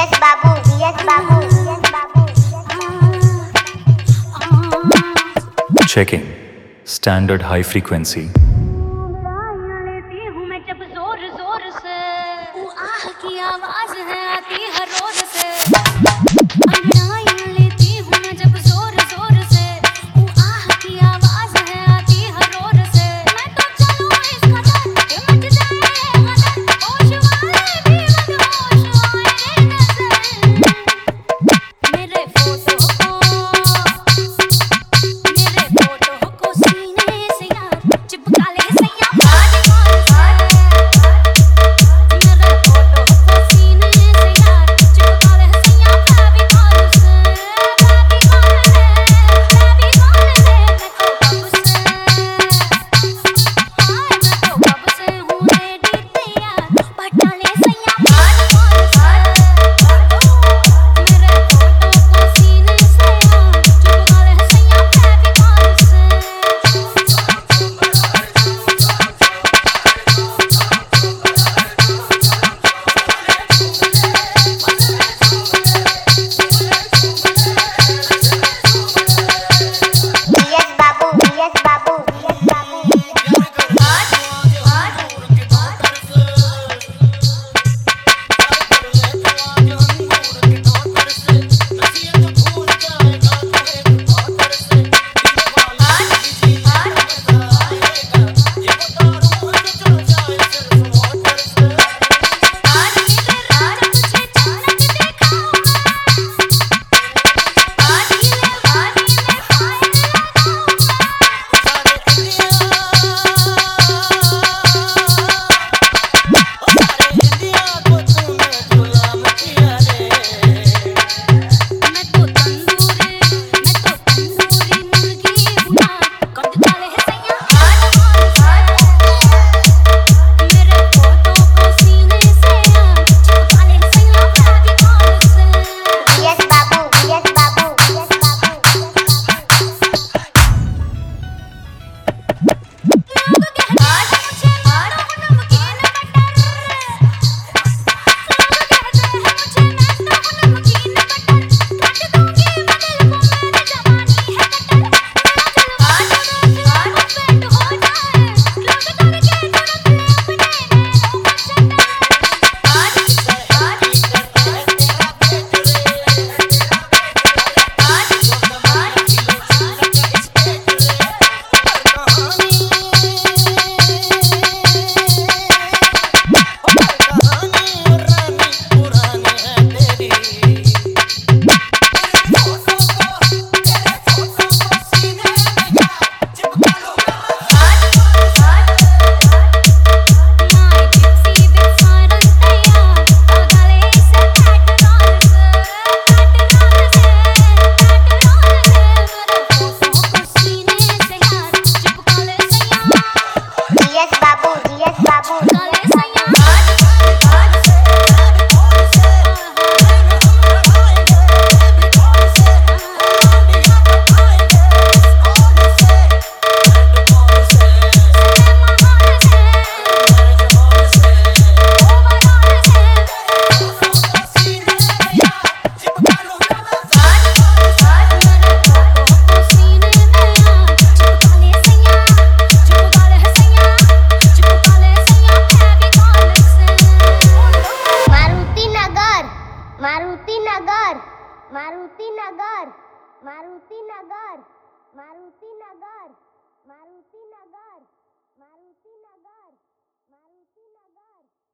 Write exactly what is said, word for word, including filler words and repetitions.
Yes बाबू yes बाबू yes बाबू Checking standard high frequency. लेती हूँ मैं जब जोर जोर से, वो आह की आवाज है आती हर रोज से। अंगड़ाई लेती हूँ मैं जब जोर जोर से, वो आह की आवाज है आती हर रोज से। मैं तो चलूँ इस कदर कि मच जाए गदर, होश वाले भी बदहोश आए नजर। मेरे फोटो को मेरे फोटो को सीने से यार चिपका ले सैया बाजी कौन से। मेरे फोटो को सीने से यार चिपका ले सैया बाजी कौन से। बाजी कौन से बाजी कौन से मैं तो कब से हाय मैं तो कब से हूँ रेडी तैयार पटा ले सैया बाजी कौन से। मेरे फोटो को सीने से यार चिपका ले सैया बाजी कौन से। यस बाबू यस बाबू यस बाबू मैं तो तंदूरी मैं तो तंदूरी मुर्गी हूँ ना कब डाले है सैया आज मेरे फोटो को सीने से यार चिपका ले सैया बाजी कौन से। यस बाबू यस बाबू यस बाबू लोग कहते हैं मुझे मारो नमकीन बटर। लोग कहते हैं मुझे मैं तो नमकीन बटर। काट दूंगी मैं दिल को मेरी जवानी है कटर। मेरा जलवा जब आज पेट हो जाए लोग करके तुरंत अपने नैनों का शटर। आज आज तेरा पेट रे माय जिप्सी विद सायरन तैयार गले से पेट्रोल से पेट्रोल से पेट्रोल से मेरे फोटो को सीने से यार चिपका ले सैया यस बाबू यस बाबू चिपका ले सैया आज आज मारुति नगर मारुति नगर मारुति नगर मारुति नगर मारुति नगर मारुति नगर मारुति नगर मारुति नगर